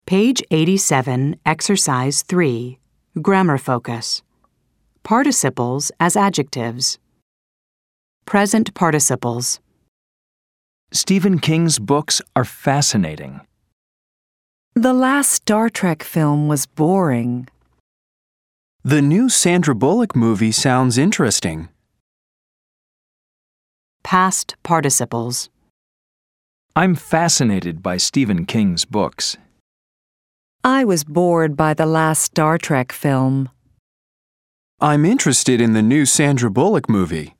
Page 87, Exercise 3, Grammar Focus. Participles as adjectives. Present participles. Stephen King's books are fascinating. The last Star Trek film was boring. The new Sandra Bullock movie sounds interesting. Past participles. I'm fascinated by Stephen King's books. I was bored by the last Star Trek film. I'm interested in the new Sandra Bullock movie.